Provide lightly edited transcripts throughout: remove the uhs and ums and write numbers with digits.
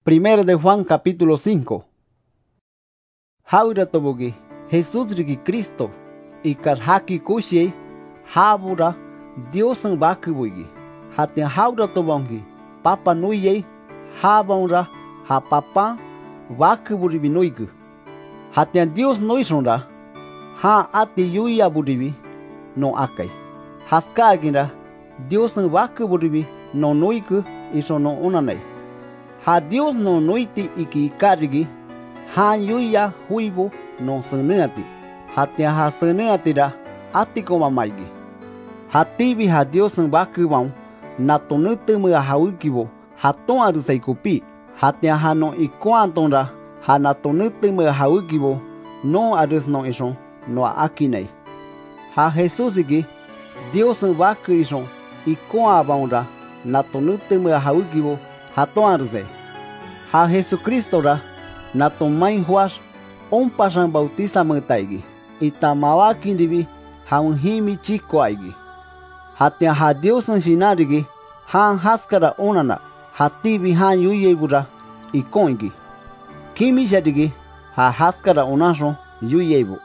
Primero de Juan capítulo 5. Haura tobogi Jesús rigi Cristo y karhaki kushie habura Dios en bakubuigi. Haten haura tobongi papa nuye habaura ha papa bakuburi binuigu. Haten Dios noisonra ha ati yuya buribi no akai. Haska aginra Dios en bakuburi no nuigu iso no unanai. Ha Dios no noiti iki karigi ha yuya huibo no seneati. Hatia ha seneati ra ati koma maigi. Hatibi ha Dios en bakubau na tonutu mua haukibo ha ton arusai kupi. Hatia ha no ikuanton ra ha na tonutu mua haukibo no arus no ison no akinei. Ha Jesus igi Dios en baku ison ikuabau ra na tonutu mua haukibo ha ton arusai. Ha Jesucristo ra na tomai huas pasan bautiza metaigi. Itamawa kindibi ha unhimi chico aigi. Hatia ha Dios en shinarigi ha haskara onana hatibi ha yuyebura ikongi. Kimi jadigi ha haskara onaso yuyebu.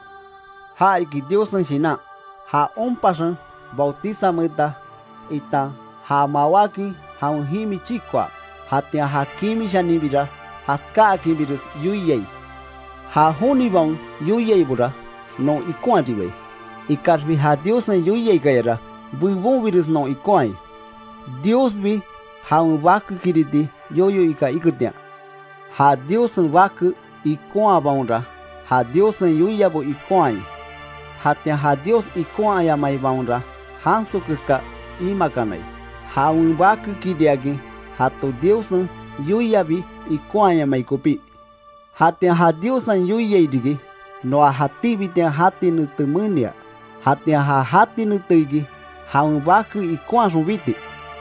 Ha iki Dios en shina ha pasan bautiza meta ita ha mawaki ha unhimi chico. Hatia ha kimi janibira haska akibirus yuyei. Ha honibang yuyei bura no ikuantiwe. Ikarbi ha Dios en yuyei gayara buibon virus no ikuai. Dios bi ha un vaku kiriti yoyo ika ikutia. Ha Dios en vaku ikuan baunra. Ha Dios en yuyabo ikuai. Hatia ha Dios ikuan yamai baunra. Hanso kiska imakanai. Ha un vaku kiriagi. Hato Dios en yuyabi ikuanya maikopi. Hatia ha Dios en yuyei digi no a hatibi te hati nutumunia. Hatia ha hati nutuigi ha un vaku ikuan subiti.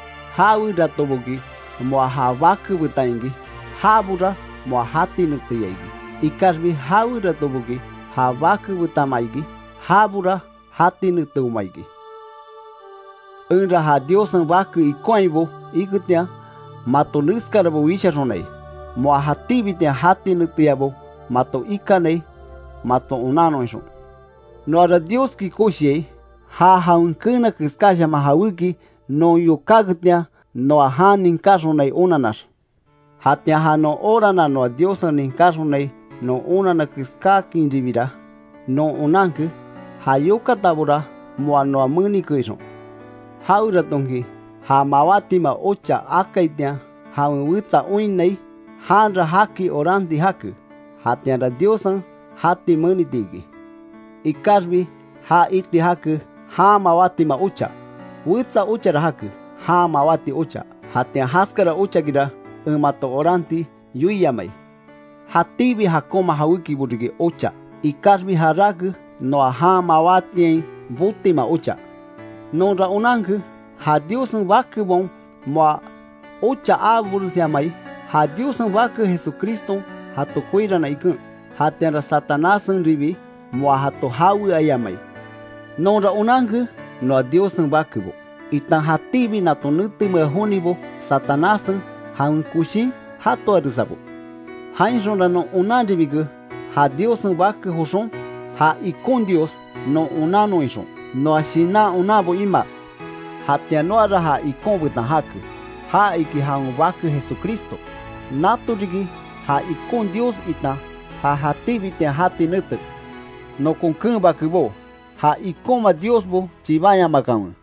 Ha uira tobogi mo ha vaku butaingi. Ha bura mo hati nutuyaigi. Ikasbi ha uira tobogi ha vaku butamaigi. Ha bura hati nutumaigi. Unra ha Dios en vaku ikuaibo ikutia mato nuskarabo wisharonei. Mo hatibi te hati nutiabo mato ikanei mato unano eso. No ara Dios ki koshie ha haunkuna kiskasha mahawiki no yokagutia no aha ninkashonei unanas. Hatia ha no orana no Dios ninkashonei no unana kiska kindivira no unanku ha yokatabura mo no amuni kuiso. Ha uratongi ha mawatima ocha akaitia ha witsa uinei hanra haki oranti haku. Hatiara Diosan hati munitigi. Ikarbi ha iti haku ha mawatima ocha. Witsa ocha ra haku ha mawati ocha. Hatia haskara ocha gira mato oranti yuyamai. Hatibi hakoma hawiki burigi ocha. Ikarbi haraku no ha mawati butima ocha. No ra unanku ha Dios en vaku bon mo ocha aburus yamai. Ha Dios en vaku Jesucristo hato kuira na ikun. Hatenra Satanás en ribi mo hato hawi ayamai. No ra unanku no Dios en vaku bo. Itan hatibi na tonuti me honibo Satanás ha un kushin hato arisabo. Ha inson no unandibigu ha Dios en vaku hoson ha ikon Dios no unano inson. No ashina unabo ima. Hatia no ara ha ikon butan haku. Ha iki ha un vaku Jesucristo. Nato rigi ha ikon Dios ita ha hatibi te hati nutuk. No con kun bakubo ha ikon ma Dios bo chibaya makamu.